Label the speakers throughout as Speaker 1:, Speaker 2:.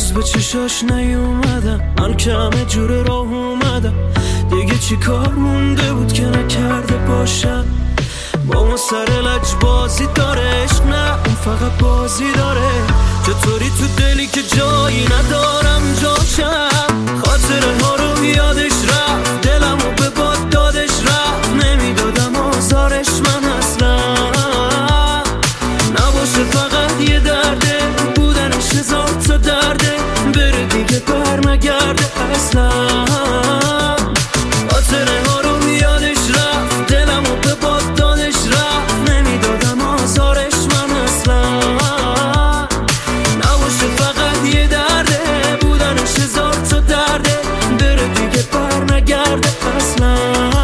Speaker 1: روز به چشاش نیومدم، من که همه جور راه اومدم. دیگه چی کار مونده بود که نکرده باشم. با ما سر لج بازی داره، عشق نه اون فقط بازی داره. چطوری تو دلی که جایی ندارم جاشم. خاطره ها رو یادش رفت، دلمو به باد دادش رفت. نمیدادم آزارش من اصلا نباشه، فقط یه درده بودنش هزار تا درده. بره دیگه برنگرده اصلا. خاطره ها رو یادش رفت، دلمو به باد دادش رفت. نمیدادم آزارش من اصلا نباشه، فقط یه درده بودنش هزار تا درده. بره دیگه برنگرده اصلا.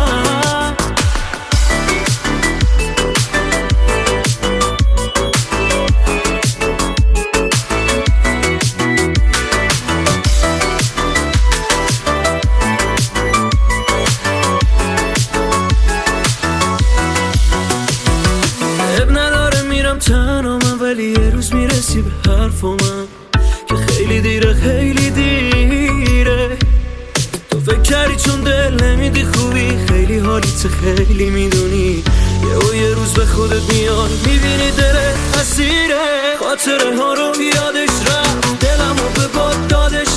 Speaker 1: تنها من، ولی یه روز میرسی به حرف من که خیلی دیره خیلی دیره. تو فکر کردی چون دل نمیدی خوبی، خیلی حالیت خیلی میدونی. یه روز به خودت میاد میبینی دلت اسیره. خاطره ها رو یادش رفت، دلمو به باد دادش